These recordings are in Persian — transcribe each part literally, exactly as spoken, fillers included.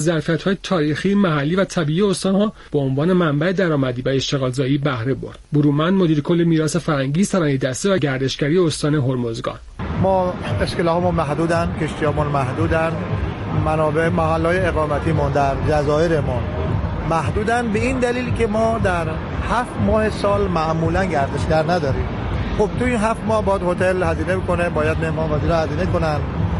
ظرفیت‌های تاریخی، محلی و طبیعی استان‌ها به عنوان منبع درآمدی و اشتغالزایی بهره برد. برومند مدیر کل میراث فرهنگی، صنایع دسته و گردشگری استان هرمزگان: ما اسکله‌هامون محدودن، کشتی‌هامون محدودن، منابع محل‌های اقامتیمون در جزایرمون محدودن، به این دلیل که ما در هفت ماه سال معمولا گردشگر نداریم. خب تو این هفت ماه باید هتل هزینه بکنه، باید مهمان وزیر هزینه کنن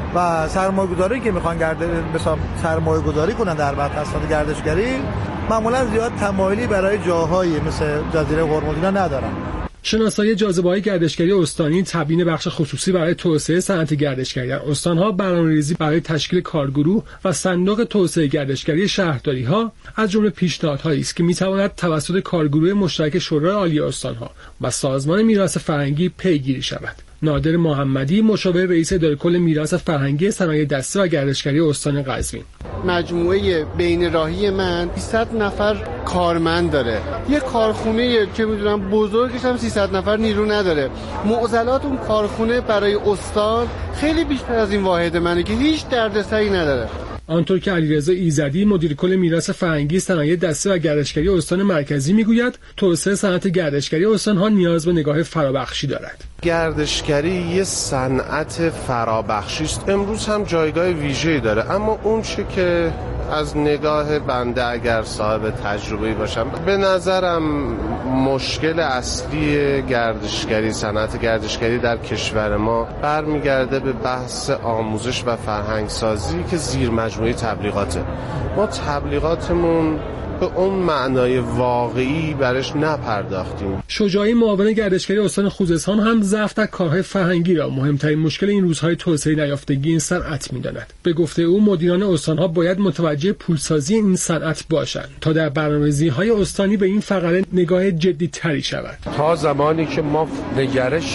و سرمایه‌گذاری که میخوان گرد مثلا سرمایه‌گذاری کنن در بحث گردشگری معمولا زیاد تمایلی برای جاهایی مثل جزیره هرمز ندارن. شناسایی جاذبه‌های گردشگری استانی، تبیین بخش خصوصی برای توسعه صنعت گردشگری در استان‌ها، برنامه‌ریزی برای تشکیل کارگروه و صندوق توسعه گردشگری شهرداری‌ها از جمله پیشنهادهایی است که می‌تواند توسط کارگروه مشترک شورای عالی استان‌ها و سازمان میراث فرهنگی پیگیری شود. نادر محمدی، مشاور رئیس اداره کل میراث فرهنگی، صنایع دسته و گردشگری استان قزوین: مجموعه بین راهی من سیصد نفر کارمند داره. یه کارخونه که میدونم بزرگش هم سیصد نفر نیرو نداره. معضلات اون کارخونه برای استان خیلی بیشتر از این واحد منه که هیچ دردسری نداره. آنطور که علیرضا ایزدی، مدیر کل میراث فرهنگی، صنایع دسته و گردشگری استان مرکزی میگوید، توسعه صنعت گردشگری استان‌ها نیاز به نگاه فرابخشی دارد. گردشگری یه صنعت فرابخشی است. امروز هم جایگاه ویژه‌ای داره، اما اون چه که از نگاه بنده اگر صاحب تجربه‌ای باشم، به نظرم مشکل اصلی گردشگری، صنعت گردشگری در کشور ما برمیگرده به بحث آموزش و فرهنگ سازی که زیر مجموعه تبلیغاته. ما تبلیغاتمون به اون معنای واقعی برش نپرداختیم. شجاعی، معاون گردشگری استان خوزستان، هم ضعف در کارهای فرهنگی را مهمترین مشکل این روزهای توسعه نیافتگی این صنعت می‌داند. به گفته او، مدیران استان‌ها باید متوجه پولسازی این صنعت باشند تا در برنامه‌ریزی‌های استانی به این فقره نگاه جدی‌تری شود. تا زمانی که ما نگرش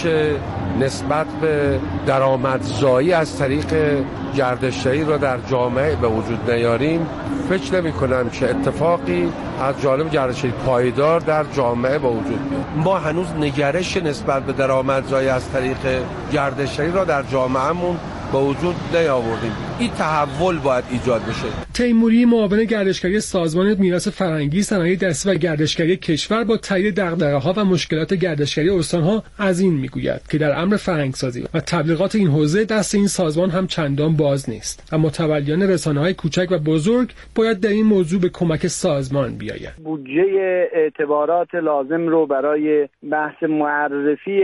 نسبت به درآمدزایی از طریق گردشگری را در جامعه به وجود نیاریم، فکر نمی‌کنم که اتفاقی از جانب گردشگری پایدار در جامعه با وجود بیاد. ما هنوز نگرش نسبت به درآمدزایی از طریق گردشگری را در جامعهمون با وجود نیاوردیم. این تحول باید ایجاد بشه. تیموری، معاون گردشگری سازمان میراث فرهنگی، صنایع دسته و گردشگری کشور، با تایید دغدغه‌ها و مشکلات گردشگری استان‌ها از این میگوید که در امر فرهنگسازی و تبلیغات این حوزه دست این سازمان هم چندان باز نیست و متولیان رسانه‌های کوچک و بزرگ باید در این موضوع به کمک سازمان بیایند. بودجه اعتبارات لازم رو برای بحث معرفی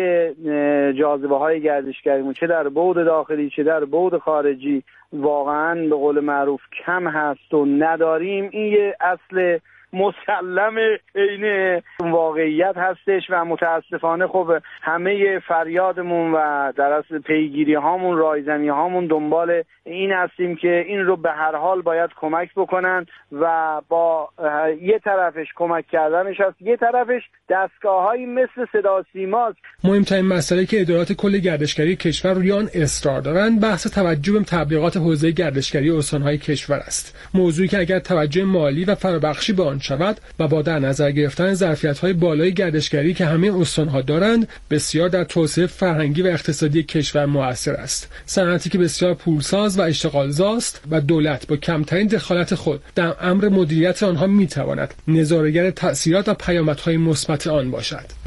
جاذبه‌های گردشگری چه در بعد داخلی چه در بعد خارجی واقعاً به قول معروف کم هست و نداریم. این یه اصل مسلم عین واقعیت هستش و متاسفانه خب همه فریادمون و در اصل پیگیری هامون، رایزنی هامون دنبال این هستیم که این رو به هر حال باید کمک بکنن و با یه طرفش کمک کردنش هست، یه طرفش دستگاه‌هایی مثل صدا سیماست. مهمترین مسئله که ادارات کل گردشگری کشور روی آن اصرار دارند بحث توجه به تبلیغات حوزه گردشگری استان‌های کشور است. موضوعی که اگر توجه مالی و فرابخشی به آن شود و با در نظر گرفتن ظرفیت‌های بالای گردشگری که همه استان‌ها دارند، بسیار در توسعه فرهنگی و اقتصادی کشور مؤثر است. صنعتی که بسیار پولساز و اشتغالزاست و دولت با کمترین دخالت خود در امر مدیریت آنها می‌تواند نظاره‌گر تأثیرات و پیامدهای مثبت آن باشد.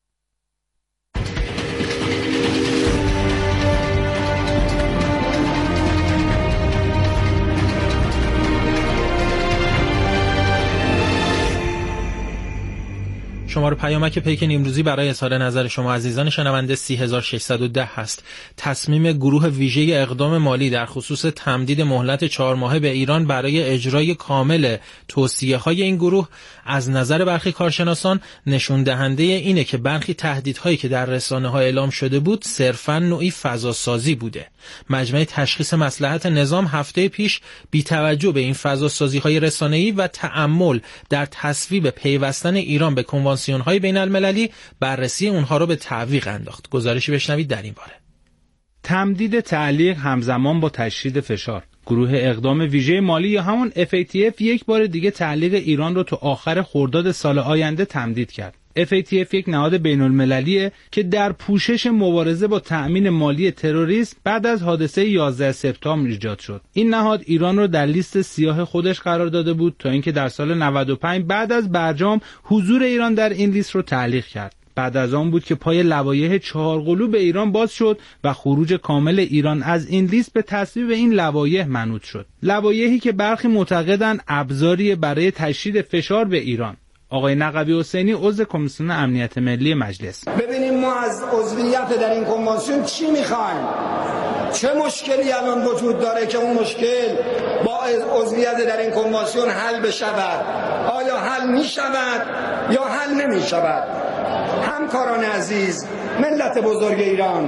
شماره پیامک پیک نیمروزی برای اظهار نظر شما عزیزان شنونده سی هزار و ششصد و ده هست. تصمیم گروه ویژه اقدام مالی در خصوص تمدید مهلت چهار ماهه به ایران برای اجرای کامل توصیه‌های این گروه از نظر برخی کارشناسان نشون دهنده اینه که برخی تهدیدهایی که در رسانه‌ها اعلام شده بود صرفاً نوعی فضاسازی بوده. مجمع تشخیص مصلحت نظام هفته پیش بی توجه به این فضاسازی‌های رسانه‌ای و تأمل در تصویب پیوستن ایران به کنوانسیون‌های بین‌المللی بررسی اونها را به تعویق انداخت. گزارشی بشنوید در این باره. تمدید تعلیق همزمان با تشدید فشار. گروه اقدام ویژه مالی یا همون اف ای تی اف یک بار دیگه تعلیق ایران رو تا آخر خرداد سال آینده تمدید کرد. اف ای تی اف یک نهاد بین‌المللیه که در پوشش مبارزه با تأمین مالی تروریسم بعد از حادثه یازده سپتامبر ایجاد شد. این نهاد ایران رو در لیست سیاه خودش قرار داده بود تا اینکه در سال نود و پنج بعد از برجام حضور ایران در این لیست رو تعلیق کرد. بعد از آن بود که پای لوایح چهارقلو به ایران باز شد و خروج کامل ایران از این لیست به تصویب این لوایح منوط شد. لوایحی که برخی معتقدند ابزاری برای تشدید فشار به ایران. آقای نقوی حسینی عضو کمیسیون امنیت ملی مجلس: ببینیم ما از عضویت در این کنوانسیون چی میخوایم؟ چه مشکلی الان وجود داره که اون مشکل با عضویت در این کنوانسیون حل بشود؟ آیا حل میشود یا حل نمیشود؟ همکاران عزیز، ملت بزرگ ایران،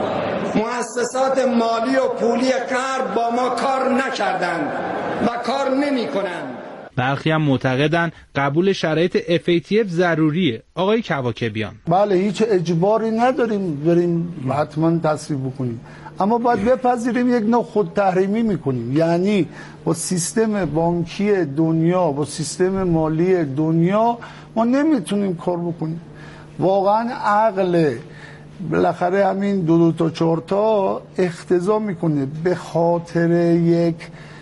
مؤسسات مالی و پولی غرب با ما کار نکردند و کار نمیکنند. برخی هم معتقدن قبول شرایط اف ای تی اف ضروریه. آقای کواکبیان: بله، هیچ اجباری نداریم بریم حتما تصویب بکنیم، اما باید بپذیریم یک نوع خود تحریمی میکنیم. یعنی با سیستم بانکی دنیا، با سیستم مالی دنیا ما نمیتونیم کار بکنیم. واقعا عقل بالاخره همین دو دو تا چهار تا اقتضا میکنه به خاطر یک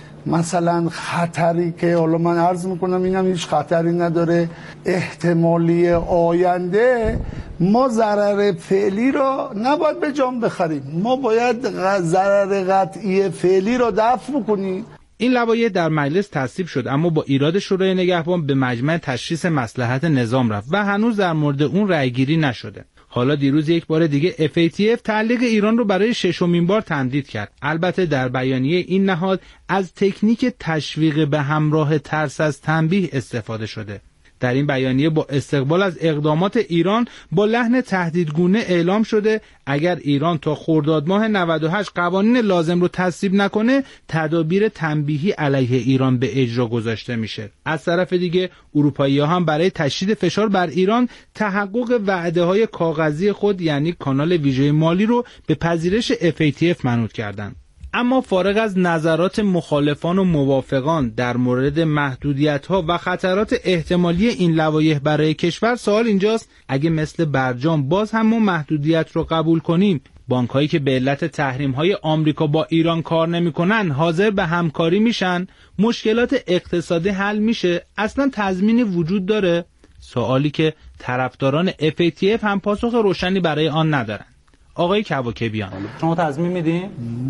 مثلا خطری که حالا من عرض میکنم اینم هیچ خطری نداره، احتمالی آینده، ما ضرر فعلی را نباید به جان بخریم، ما باید ضرر قطعی فعلی را دفع بکنیم. این لوایح در مجلس تصویب شد اما با ایراد شورای نگهبان به مجمع تشخیص مصلحت نظام رفت و هنوز در مورد اون رأیگیری نشده. حالا دیروز یک بار دیگه اف ای تی اف تعلیق ایران رو برای ششمین بار تمدید کرد. البته در بیانیه این نهاد از تکنیک تشویق به همراه ترس از تنبیه استفاده شده. در این بیانیه با استقبال از اقدامات ایران با لحن تهدیدگونه اعلام شده اگر ایران تا خرداد ماه نود و هشت قوانین لازم رو تصویب نکنه تدابیر تنبیهی علیه ایران به اجرا گذاشته میشه. از طرف دیگه اروپایی‌ها هم برای تشدید فشار بر ایران تحقق وعده‌های کاغذی خود یعنی کانال ویژه مالی رو به پذیرش اف ای تی اف منوط کردند. اما فارغ از نظرات مخالفان و موافقان در مورد محدودیت‌ها و خطرات احتمالی این لوایح برای کشور، سوال اینجاست اگه مثل برجام باز هم ما محدودیت رو قبول کنیم، بانک‌هایی که به علت تحریم‌های آمریکا با ایران کار نمی‌کنن حاضر به همکاری میشن، مشکلات اقتصادی حل میشه، اصلا تضمینی وجود داره؟ سوالی که طرفداران اف ای تی اف هم پاسخ روشنی برای آن ندارن. آقای کواکبیان: شما تضمین میدین؟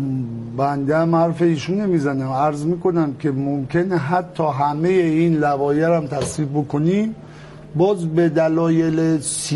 بنده هم حرف ایشون نمیزنم، عرض میکنم که ممکنه حتی همه این لوایح هم تصویب بکنیم باز به دلایل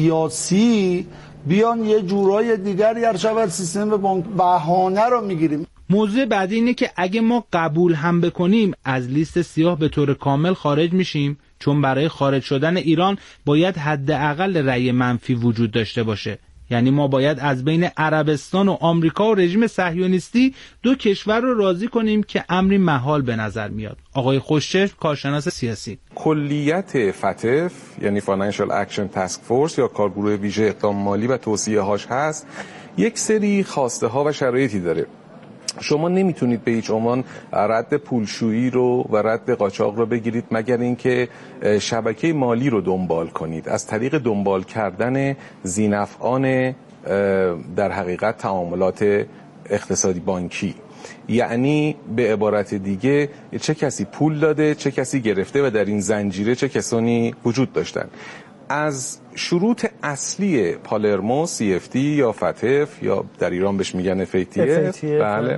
سیاسی بیان یه جورای دیگری هر شب سیستم بانک بهانه رو میگیریم. موضوع بعدی اینه که اگه ما قبول هم بکنیم از لیست سیاه به طور کامل خارج میشیم، چون برای خارج شدن ایران باید حداقل رأی منفی وجود داشته باشه. یعنی ما باید از بین عربستان و آمریکا و رژیم صهیونیستی دو کشور رو راضی کنیم که امری محال به نظر میاد. آقای خوشچشم، کارشناس سیاسی: کلیت فتف یعنی Financial Action Task Force یا کارگروه ویژه اقدام مالی و توصیه هاش هست، یک سری خواسته ها و شرایطی داره. شما نمیتونید به هیچ عنوان رد پولشویی رو و رد قاچاق رو بگیرید مگر اینکه شبکه مالی رو دنبال کنید از طریق دنبال کردن ذینفعان در حقیقت تعاملات اقتصادی بانکی. یعنی به عبارت دیگه چه کسی پول داده، چه کسی گرفته و در این زنجیره چه کسانی وجود داشتن. از شروط اصلی پالرمو سی اف تی یا فتف یا در ایران بهش میگن اف ای تی اف، بله،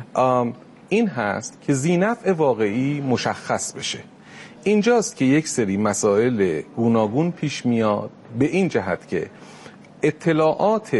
این هست که ذینفع واقعی مشخص بشه. اینجاست که یک سری مسائل گوناگون پیش میاد به این جهت که اطلاعات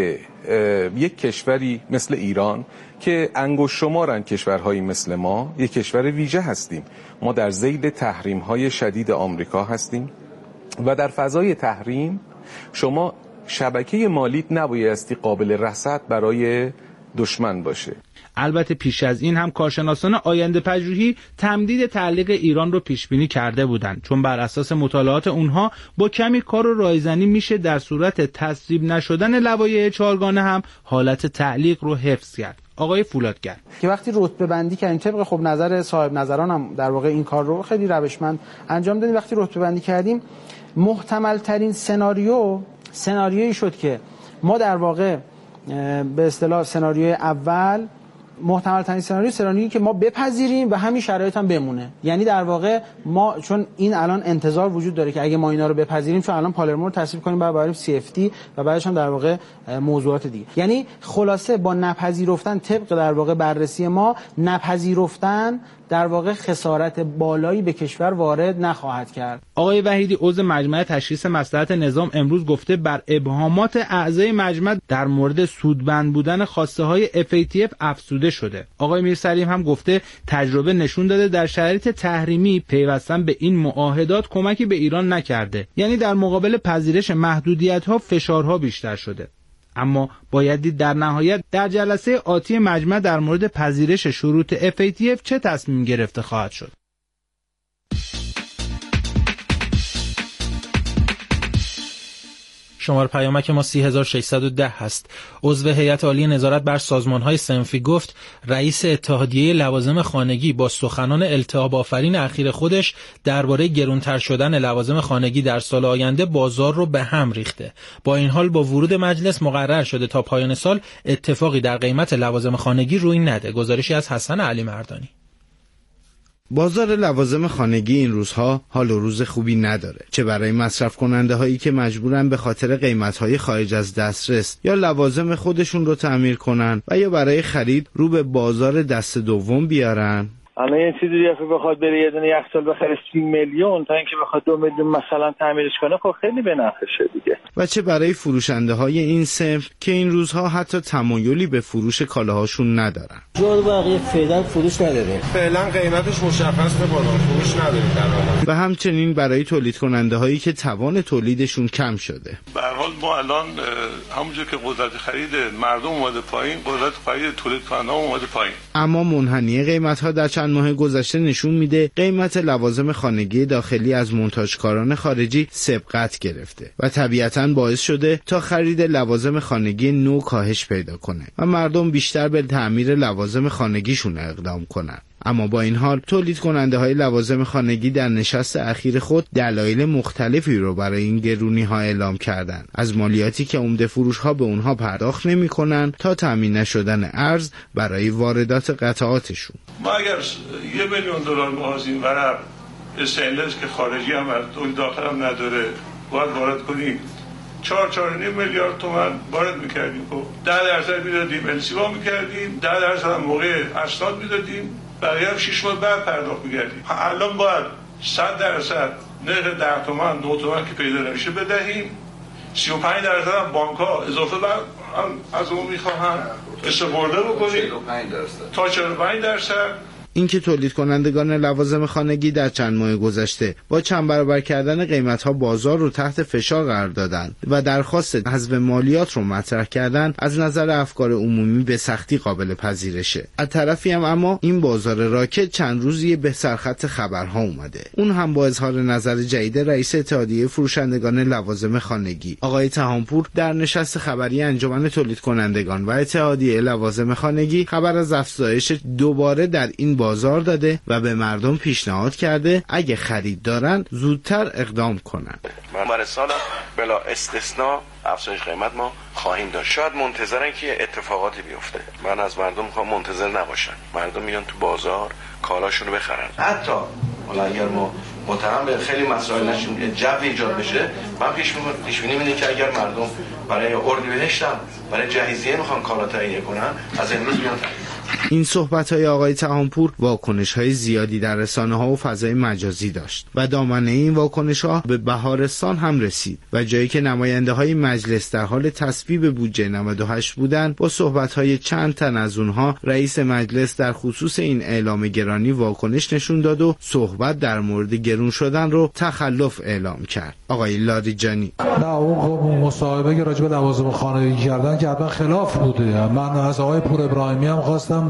یک کشوری مثل ایران که انگشت شمارن کشورهایی مثل ما، یک کشور ویژه هستیم، ما در ذیل تحریم‌های شدید آمریکا هستیم و در فضای تحریم شما شبکه مالیت نبایستی قابل رصد برای دشمن باشه. البته پیش از این هم کارشناسان آینده پژوهی تمدید تعلیق ایران رو پیش بینی کرده بودند، چون بر اساس مطالعات اونها با کمی کار و رایزنی میشه در صورت تصویب نشدن لوایح چهارگانه هم حالت تعلیق رو حفظ کرد. آقای فولادگر که وقتی رتبه بندی کردیم طبق خب نظر صاحب نظران هم در واقع این کار رو خیلی روشمند انجام دادیم، وقتی رتبه بندی کردیم محتمل ترین سناریو سناریویی شد که ما در واقع به اصطلاح سناریوی اول محتمل ترین سناریو سناریویی که ما بپذیریم و همین شرایط هم بمونه. یعنی در واقع ما چون این الان انتظار وجود داره که اگه ما اینا رو بپذیریم، چون الان پالرمو رو تصویب کنیم بعد بریم سی اف تی و بعدش هم در واقع موضوعات دیگه، یعنی خلاصه با نپذیرفتن طبق در واقع بررسی ما نپذیرفتن در واقع خسارت بالایی به کشور وارد نخواهد کرد. آقای وحیدی عضو مجمع تشخیص مصلحت نظام امروز گفته بر ابهامات اعضای مجمع در مورد سودمند بودن خواسته های اف ای تی اف افزوده شده. آقای میرسلیم هم گفته تجربه نشون داده در شرایط تحریمی پیوستن به این معاهدات کمکی به ایران نکرده، یعنی در مقابل پذیرش محدودیت‌ها فشارها بیشتر شده. اما باید دید در نهایت در جلسه آتی مجمع در مورد پذیرش شروط اف ای تی اف چه تصمیم گرفته خواهد شد. شماره پیامک ما سی هزار و ششصد و ده هست. عضو هیئت عالی نظارت بر سازمان‌های صنفی گفت رئیس اتحادیه لوازم خانگی با سخنان التهاب آفرین اخیر خودش درباره گرانتر شدن لوازم خانگی در سال آینده بازار رو به هم ریخته. با این حال با ورود مجلس مقرر شده تا پایان سال اتفاقی در قیمت لوازم خانگی روی نده. گزارشی از حسن علی مردانی. بازار لوازم خانگی این روزها حال و روز خوبی نداره، چه برای مصرف کننده هایی که مجبورن به خاطر قیمت های خارج از دسترس یا لوازم خودشون رو تعمیر کنن و یا برای خرید رو به بازار دست دوم بیارن. الان این چیزی که بخواد بره یه دونه یخچال بخره سی میلیون تا اینکه بخواد دو میلیون مثلا تعمیرش کنه، خب خیلی به نفعشه دیگه. و چه برای فروشنده های این صنف که این روزها حتی تمایلی به فروش کالاهاشون ندارن. جور واقعی فعلا فروش نداره. فعلا قیمتش مشخصه، بالا فروش نداره در. و همچنین برای تولید کننده هایی که توان تولیدشون کم شده. به هر حال ما الان همونجور که قدرت خرید مردم اومده پایین، قدرت خرید تولید کننده اومده پایین. اما منحنی قیمت ها در چند ماه گذشته نشون میده قیمت لوازم خانگی داخلی از منتاجکاران خارجی سبقت گرفته و طبیعتاً باعث شده تا خرید لوازم خانگی نو کاهش پیدا کنه و مردم بیشتر به تعمیر لوازم خانگیشون اقدام کنن. اما با این حال تولید کننده های لوازم خانگی در نشست اخیر خود دلایل مختلفی رو برای این گرونی ها اعلام کردن، از مالیاتی که عمده فروش ها به اونها پرداخت نمی کنن تا تامین نشدن ارز برای واردات قطعاتشون. ما اگر یه میلیون دلار بازیم ورق استینلس که خارجی هم از داخل هم نداره باید وارد کنیم، چهار چهار نیم میلیارد تومان وارد میکردیم، خب ده درصد میدادیم السیوا میکردیم، ده درصد هم موقع اسناد میدادیم، بقیه هم شش ماه بعد پرداخت میکردیم. الان باید صد درصد نرخ ده تومان دو تومان که پیدا نمیشه بدهیم، سی و پنج درصد هم بانک ها اضافه بر از اون میخواهن استفاده بکنیم تا چهل و پنج درصد. اینکه تولید کنندگان لوازم خانگی در چند ماه گذشته با چند برابر کردن قیمت‌ها بازار رو تحت فشار قرار دادن و درخواست حذف مالیات رو مطرح کردن، از نظر افکار عمومی به سختی قابل پذیرشه. از طرفی هم اما این بازار راکت چند روزی به سرخط خبرها اومده، اون هم با اظهار نظر جدید رئیس اتحادیه فروشندگان لوازم خانگی آقای تهامپور در نشست خبری انجمن تولید کنندگان و اتحادیه لوازم خانگی خبر از افزایش دوباره در این بازار داده و به مردم پیشنهاد کرده اگه خرید دارن زودتر اقدام کنن. برای سال بلا استثناء افزایش قیمت ما خواهیم داشت. شاید منتظرن که اتفاقاتی بیفته. من از مردم میخوام منتظر نباشن. مردم میان تو بازار کالاشون رو بخرن. حتی حالا اگر ما متهم به خیلی مسائل نشیم جو ایجاد بشه، من پیش پیش بینی می‌کنم که اگر مردم برای اردیبهشت هم برای جهیزیه میخوان کالا تهیه کنن، از امروز بیان. این صحبت‌های آقای تهامپور واکنش‌های زیادی در رسانه‌ها و فضای مجازی داشت و دامنه این واکنش‌ها به بهارستان هم رسید و جایی که نماینده‌های مجلس در حال تصویب بودجه نود و هشت بودند، با صحبت‌های چند تن از اونها رئیس مجلس در خصوص این اعلام گرانی واکنش نشون داد و صحبت در مورد گرون شدن رو تخلف اعلام کرد. آقای لاریجانی: نه اون خب مصاحبه که راجع به لوازم خانگی کردن که حتما خلاف بوده. من از آقای پور ابراهیمی هم خواستم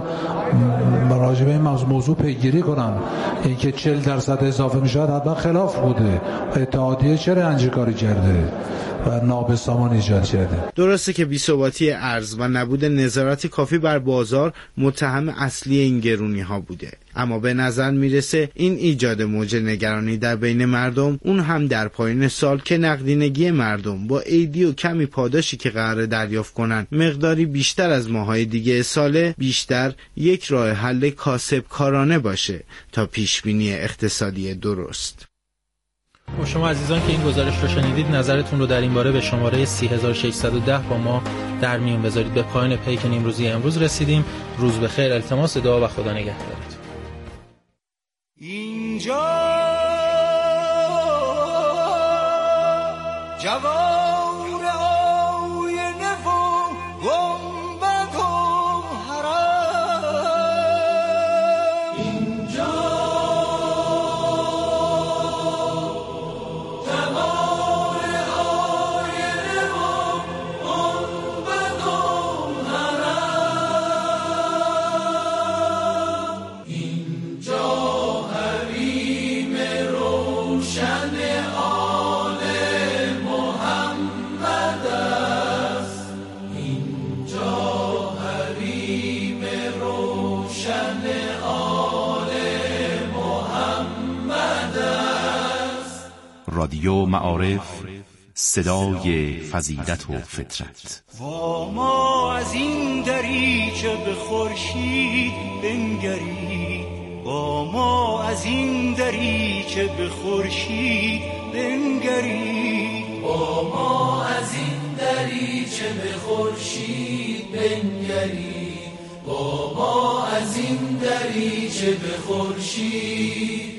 راجع به این موضوع پیگیری کنم، اینکه چهل درصد اضافه میشه حتما خلاف بوده. اتحادیه چرا انجی کاری کرده؟ و نابسامان ایجاد کرده. درسته که بی‌ثباتی ارز و نبود نظارت کافی بر بازار متهم اصلی این گرونی ها بوده، اما به نظر میرسه این ایجاد موج نگرانی در بین مردم، اون هم در پایان سال که نقدینگی مردم با عیدی و کمی پاداشی که قراره دریافت کنن مقداری بیشتر از ماهای دیگه ساله، بیشتر یک راه حل کاسب کارانه باشه تا پیشبینی اقتصادی درست. و شما عزیزان که این گزارش رو شنیدید، نظرتون رو در این باره به شماره سی هزار و ششصد و ده با ما در میون بذارید. به پایان پیک نیمروزی امروز رسیدیم. روز بخیر، التماس دعا و خدا نگهدارتون. اینجا جوار آینه و گنبد و حرم، اینجا جوار آینه و گنبد و حرم، اینجا حریم روشن آل محمد است، اینجا حریم روشن آل محمد است. رادیو معارف، صدای فضیلت و فطرت. و ما از این دریچه به خورشید بنگرید، و ما از این دریچه به خورشید بنگرید، و ما از این دریچه به خورشید بنگرید، و ما از این دریچه به خورشید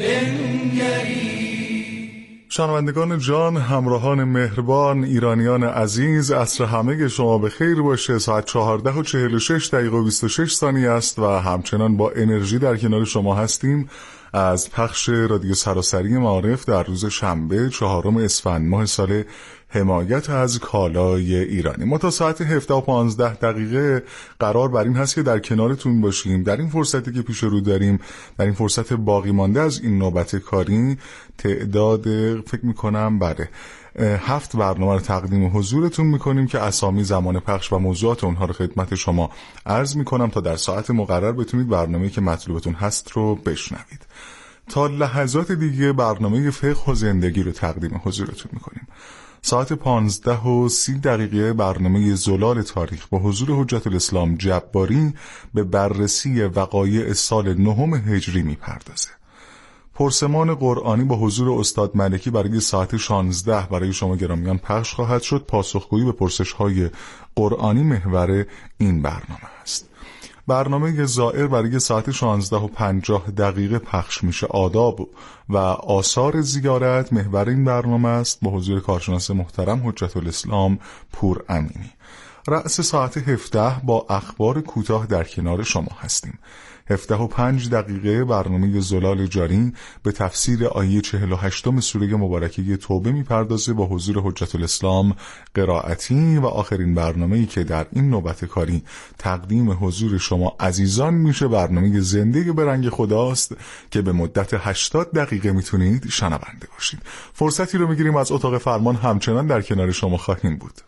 بنگرید. شنوندگان جان، همراهان مهربان، ایرانیان عزیز، عصر همه شما به خیر باشه. ساعت چهارده و چهل و شش دقیقه و بیست و شش ثانیه است و همچنان با انرژی در کنار شما هستیم از پخش رادیو سراسری معارف در روز شنبه چهارم اسفند ماه سال حمایت از کالای ایرانی. ما تا ساعت هفده و پانزده دقیقه قرار بر این هست که در کنارتون باشیم. در این فرصتی که پیش رو داریم، در این فرصت باقی مانده از این نوبت کاری، تعداد فکر میکنم بله هفت برنامه رو تقدیم حضورتون میکنیم که اسامی، زمان پخش و موضوعات اونها رو خدمت شما عرض میکنم تا در ساعت مقرر بتونید برنامه‌ای که مطلوبتون هست رو بشنوید. تا لحظات دیگه برنامه فقه و زندگی رو تقدیم حضورتون میکنیم. ساعت پانزده و سی دقیقه برنامه زلال تاریخ با حضور حجت الاسلام جباری به بررسی وقایع سال نهم هجری میپردازه. پرسمان قرآنی با حضور استاد ملکی برای ساعت شانزده برای شما گرامیان پخش خواهد شد. پاسخگویی به پرسش‌های قرآنی محور این برنامه است. برنامه زائر برای ساعت شانزده و پنجاه دقیقه پخش میشه. آداب و آثار زیارت محور این برنامه است با حضور کارشناس محترم حجت الاسلام پور امینی. رأس ساعت هفده با اخبار کوتاه در کنار شما هستیم. هفده و پنج دقیقه برنامه زلال جاری به تفسیر آیه چهل و هشتم سوره مبارکه توبه میپردازه با حضور حجت الاسلام قرائتی. و آخرین برنامه‌ای که در این نوبت کاری تقدیم حضور شما عزیزان میشه برنامه زنده به رنگ خداست که به مدت هشتاد دقیقه میتونید شنونده باشید. فرصتی رو میگیریم از اتاق فرمان، همچنان در کنار شما خواهیم بود.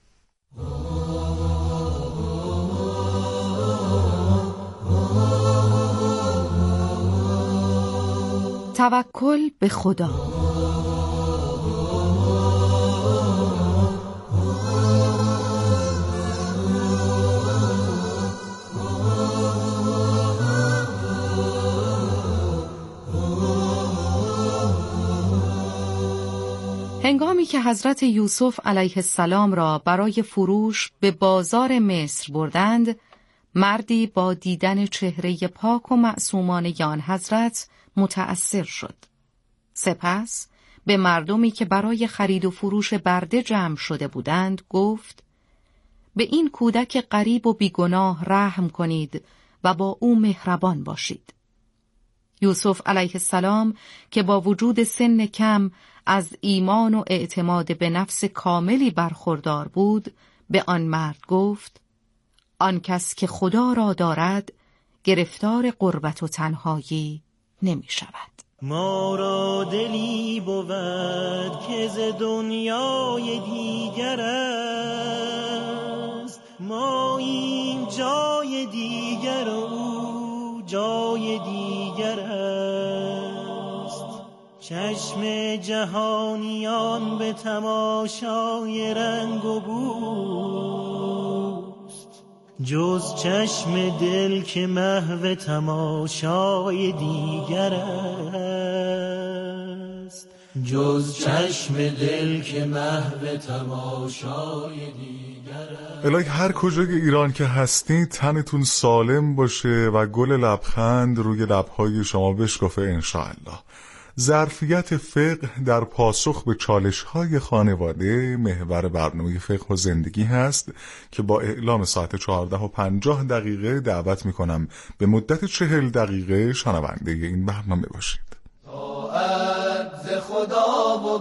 توکل به خدا. هنگامی که حضرت یوسف علیه السلام را برای فروش به بازار مصر بردند، مردی با دیدن چهره پاک و معصومانه آن حضرت متأثر شد. سپس به مردمی که برای خرید و فروش برده جمع شده بودند گفت: به این کودک غریب و بیگناه رحم کنید و با او مهربان باشید. یوسف علیه السلام که با وجود سن کم از ایمان و اعتماد به نفس کاملی برخوردار بود، به آن مرد گفت: آن کس که خدا را دارد گرفتار غربت و تنهایی نمی شود. ما را دلی بود که ز دنیای دیگر است، ما این جای دیگر و او جای دیگر است. چشم جهانیان به تماشای رنگ و بوست، جز چشم دل که محو تماشای دیگر است، جز چشم دل که محو تماشای دیگر است. الهی هر کجای ایران که هستید تنتون سالم باشه و گل لبخند روی لبهای شما بشکفه انشاءالله. ظرفیت فقه در پاسخ به چالش‌های خانواده محور برنامه فقه و زندگی هست که با اعلام ساعت چهارده و پنجاه دقیقه دعوت می‌کنم به مدت چهل دقیقه شنونده این برنامه باشید. طاعت ز خدا و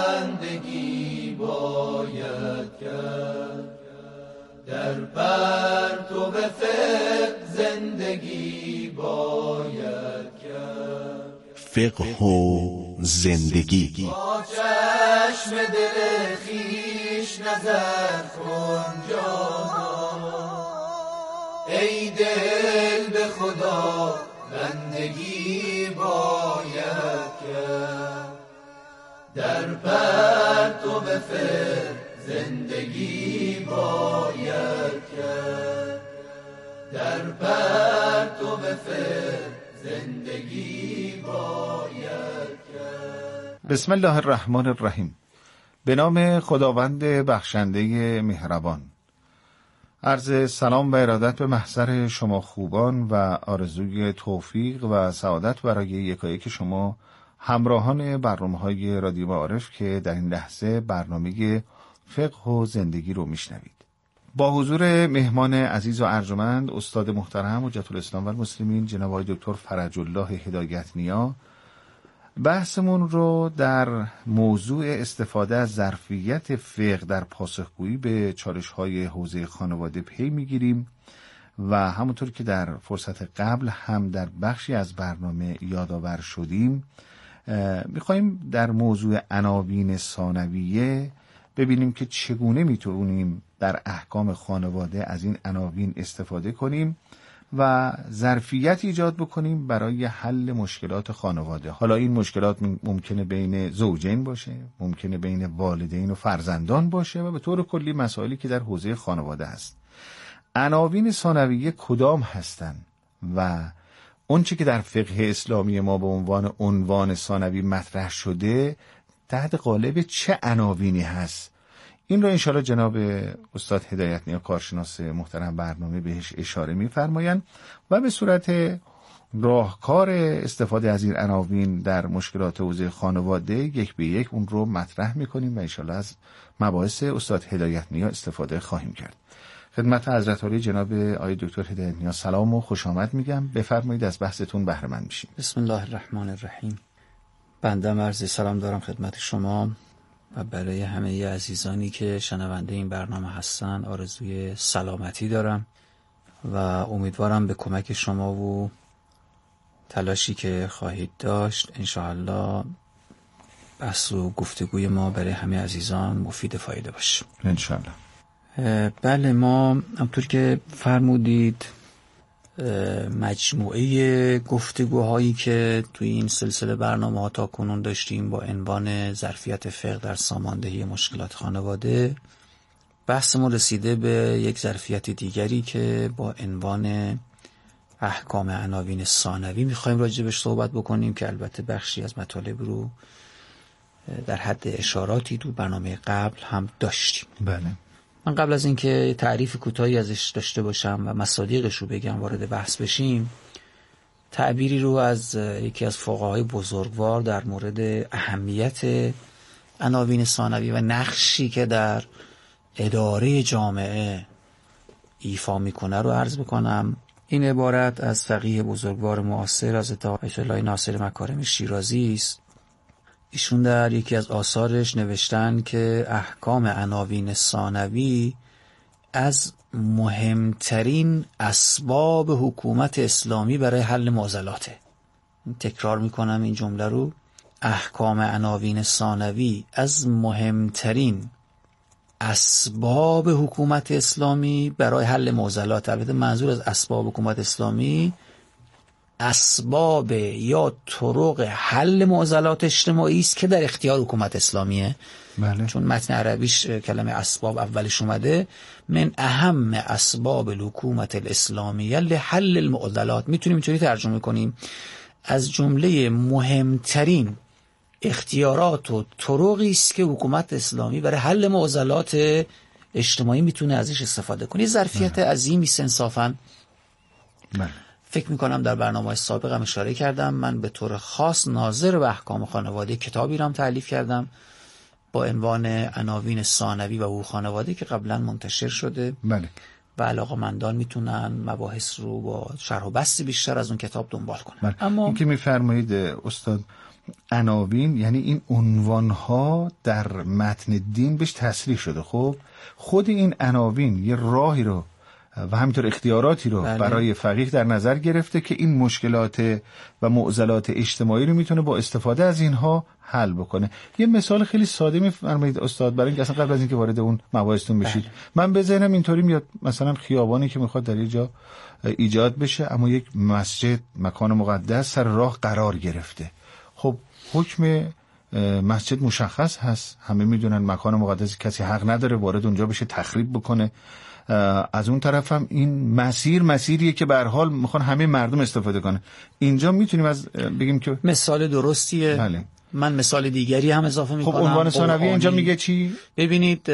بندگی باید کرد، در پرتو فقه زندگی باید کرد. فقه و زندگی با چشم دل خویش نظر کن جانا، ای دل به خدا بندگی باید کرد، در پرتو فقه زندگی باید کرد، در پرتو فقه زندگی باید کرد. بسم الله الرحمن الرحیم. به نام خداوند بخشنده مهربان. عرض سلام و ارادت به محضر شما خوبان و آرزوی توفیق و سعادت برای یکایک شما همراهان برنامه‌های رادیو معارف که در این لحظه برنامه فقه و زندگی رو میشنوید. با حضور مهمان عزیز و ارجمند استاد محترم حجت الاسلام و المسلمین جناب آقای دکتر فرج الله هدایت نیا، بحثمون رو در موضوع استفاده از ظرفیت فقه در پاسخگویی به چالش‌های حوزه خانواده پی میگیریم و همونطور که در فرصت قبل هم در بخشی از برنامه یادآور شدیم، میخواییم در موضوع عناوین ثانویه ببینیم که چگونه میتونیم در احکام خانواده از این عناوین استفاده کنیم و ظرفیت ایجاد بکنیم برای حل مشکلات خانواده. حالا این مشکلات ممکنه بین زوجین باشه، ممکنه بین والدین و فرزندان باشه و به طور کلی مسائلی که در حوزه خانواده هست. عناوین ثانویه کدام هستن و اون چی که در فقه اسلامی ما به عنوان عنوان ثانوی مطرح شده تحت قالب چه عناوینی هست؟ این رو انشاءالله جناب استاد هدایت نیا کارشناس محترم برنامه بهش اشاره می‌فرمایند و به صورت راهکار استفاده از این عناوین در مشکلات حوزه خانواده یک به یک اون رو مطرح می‌کنیم و انشاءالله از مباحث استاد هدایت نیا استفاده خواهیم کرد. خدمت حضرت عالی جناب آقای دکتر هدایت نیا سلام و خوش آمد میگم. بفرمایید از بحثتون بهره مند بشیم. بسم الله الرحمن الرحیم. بنده عرض سلام دارم خدمت شما و برای همه عزیزانی که شنونده این برنامه هستن آرزوی سلامتی دارم و امیدوارم به کمک شما و تلاشی که خواهید داشت انشاءالله بحث و گفتگوی ما برای همه عزیزان مفید فایده باشه انشاءالله. بله، ما همطور که فرمودید مجموعه گفتگوهایی که توی این سلسله برنامه ها تا کنون داشتیم با عنوان ظرفیت فقه در ساماندهی مشکلات خانواده، بحثمون رسیده به یک ظرفیت دیگری که با عنوان احکام عناوین ثانوی میخوایم راجبش صحبت بکنیم که البته بخشی از مطالب رو در حد اشاراتی تو برنامه قبل هم داشتیم. بله. من قبل از اینکه تعریف کوتاهی ازش داشته باشم و مصادیقش رو بگم وارد بحث بشیم، تعبیری رو از یکی از فقهای بزرگوار در مورد اهمیت عناوین ثانوی و نقشی که در اداره جامعه ایفا میکنه رو عرض بکنم. این عبارت از فقیه بزرگوار معاصر حضرت آیت الله ناصر مکارم شیرازی است. ایشون در یکی از آثارش نوشتن که احکام عناوین ثانوی از مهمترین اسباب حکومت اسلامی برای حل معضلاته. تکرار میکنم این جمله رو، احکام عناوین ثانوی از مهمترین اسباب حکومت اسلامی برای حل معضلات. البته منظور از اسباب حکومت اسلامی اسباب یا طرق حل معضلات اجتماعی است که در اختیار حکومت اسلامیه. بله. چون متن عربیش کلمه اسباب اولش اومده، من اهم اسباب الحکومت الاسلامیه لحل المعضلات، میتونیم اینطوری ترجمه کنیم از جمله مهمترین اختیارات و طرقی است که حکومت اسلامی برای حل معضلات اجتماعی میتونه ازش استفاده کنه. ظرفیت عظیمی است انصافاً. بله. فکر میکنم در برنامه سابقم اشاره کردم، من به طور خاص ناظر به احکام خانواده کتابی را هم تألیف کردم با عنوان عناوین ثانوی و حقوق خانواده که قبلا منتشر شده. بله. و علاقه‌مندان میتونن مباحث رو با شرح و بسط بیشتر از اون کتاب دنبال کنن. بله. اما این که میفرمایید استاد عناوین، یعنی این عنوانها در متن دین بهش تصریح شده. خب خود این عناوین یه راهی رو و همینطور اختیاراتی رو بله. برای فقیه در نظر گرفته که این مشکلات و معضلات اجتماعی رو میتونه با استفاده از اینها حل بکنه. یه مثال خیلی ساده میفرمایید استاد برای اینکه اصلا قبل از اینکه وارد اون مباحثتون بشید، بله. من به ذهنم اینطوری میاد مثلا خیابانی که میخواد در یه جا ایجاد بشه اما یک مسجد، مکان مقدس سر راه قرار گرفته. خب حکم مسجد مشخص هست، همه میدونن مکان مقدس کسی حق نداره وارد اونجا بشه تخریب بکنه. از اون طرف هم این مسیر مسیریه که به هر حال میخوان همه مردم استفاده کنه. اینجا میتونیم از بگیم که مثال درستیه. بله. من مثال دیگری هم اضافه میکنم. خب عنوان ثانوی اینجا میگه چی؟ ببینید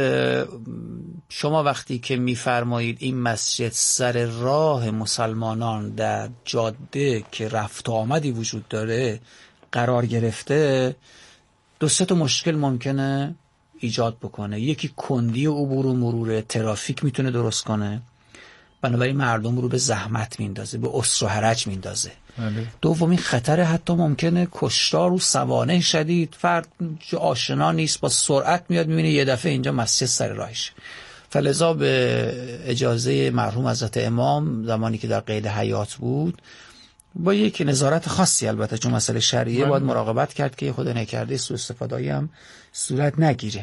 شما وقتی که میفرمایید این مسجد سر راه مسلمانان در جاده که رفت و آمدی وجود داره قرار گرفته، دو سه تا مشکل ممکنه ایجاد بکنه. یکی کندی عبور و مرور ترافیک میتونه درست کنه، بنابراین مردم رو به زحمت میندازه، به اسر و حرج میندازه. بله. دومی خطر حتی ممکنه کشتار و سوانح شدید، فرد آشنا نیست با سرعت میاد میبینه یه دفعه اینجا مسجد سر راهش. فلذا به اجازه مرحوم حضرت امام زمانی که در قید حیات بود با یک نظارت خاصی، البته چون مسئله شرعیه باید مراقبت کرد که خود نکرده سوء استفاده هم صورت نگیره.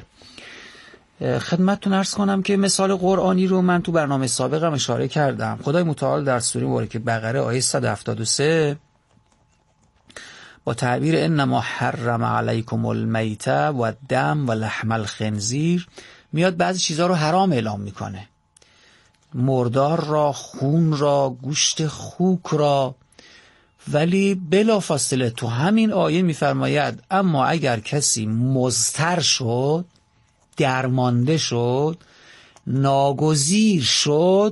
خدمتتون عرض کنم که مثال قرآنی رو من تو برنامه سابقم اشاره کردم. خدای متعال در سوره مبارکه بقره آیه صد و هفتاد و سه با تعبیر انما حرم علیکم المیت و الدم و لحم الخنزیر میاد بعضی چیزها رو حرام اعلام میکنه، مردار را، خون را، گوشت خوک را، ولی بلافاصله تو همین آیه میفرماید اما اگر کسی مضطر شد، درمانده شد، ناگزیر شد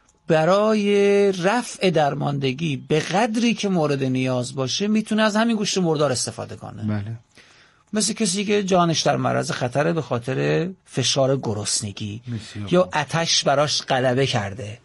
برای رفع درماندگی به قدری که مورد نیاز باشه میتونه از همین گوشت مردار استفاده کنه. بله. مثل کسی که جانش در معرض خطره به خاطر فشار گرسنگی یا آتش براش غلبه کرده.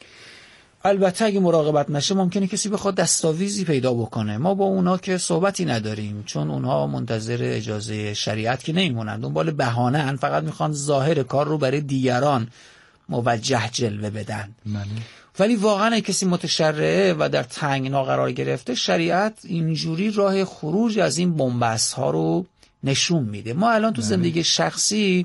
البته اگه مراقبت نشه ممکنه کسی بخواد دستاویزی پیدا بکنه. ما با اونا که صحبتی نداریم، چون اونها منتظر اجازه شریعت که نمیمونن، دنبال بهانه ان، فقط میخوان ظاهر کار رو برای دیگران موجه جلوه بدن. بله. ولی واقعا کسی متشرعه و در تنگنا قرار گرفته، شریعت اینجوری راه خروج از این بن‌بست ها رو نشون میده. ما الان تو زندگی شخصی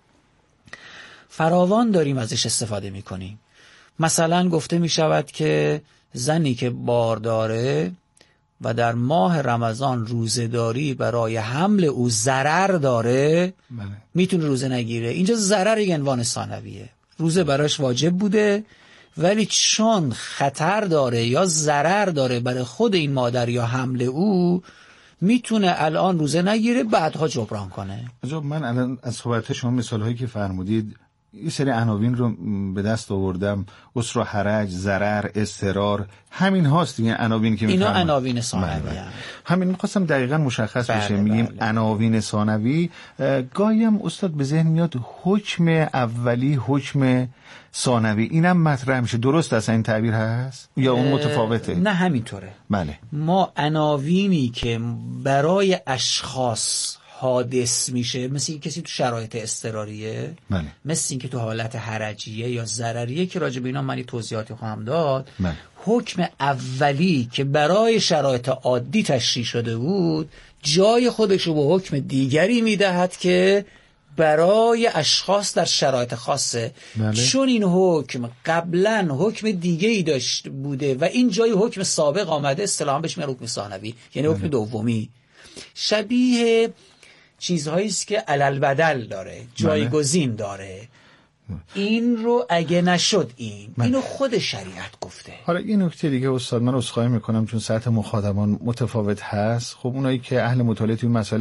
فراوان داریم ازش استفاده میکنیم. مثلا گفته می شود که زنی که بارداره و در ماه رمضان روزه‌داری برای حمل او ضرر داره میتونه روزه نگیره. اینجا ضرر یک عنوان ثانویه. روزه براش واجب بوده ولی چون خطر داره یا ضرر داره برای خود این مادر یا حمل او، میتونه الان روزه نگیره، بعدها جبران کنه. من الان از صحبت شما مثال هایی که فرمودید این سری عناوین رو به دست آوردم، اسر و حرج، ضرر، اضطرار، همین هاست دیگه عناوینی که میفهمم. اینا عناوین ثانوی هستند. همین می‌خواستم دقیقاً مشخص بله بشه. میگیم بله. عناوین ثانوی. گاهی هم استاد به ذهن میاد حکم اولی، حکم ثانوی، اینم مطرح میشه. درست است این تعبیر هست یا اون متفاوته؟ نه همینطوره. بله. ما عناوینی که برای اشخاص حادث میشه، مثل این کسی تو شرایط اضطراریه، بله. مثل این که تو حالت حرجیه یا ضرریه که راجع به اینا من توضیحاتی خواهم داد، بله. حکم اولی که برای شرایط عادی تشریح شده بود جای خودش رو به حکم دیگری میدهد که برای اشخاص در شرایط خاصه. بله. چون این حکم قبلا حکم دیگه ای داشت بوده و این جای حکم سابق آمده، اصطلاحاً بهش میگن حکم ثانوی، یعنی حکم بله. دومی. شبیه چیزهایی است که علل بدل داره، جایگزین داره. این رو اگه نشد این من. اینو خود شریعت گفته. حالا این نکته دیگه استاد، من عذرخواهی میکنم چون سطح مخاطبان متفاوت هست. خب اونایی که اهل مطالعه توی مسائل